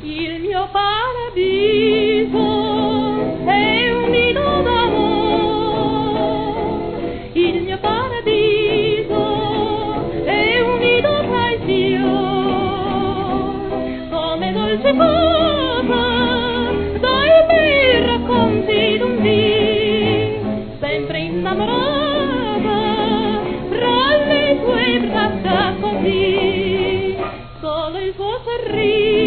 Il mio paradiso è un nido d'amore, il mio paradiso è un nido tra i fiori, come dolce cosa dai bei racconti d'un dì, sempre innamorata fra le tue braccia così, solo il tuo sorriso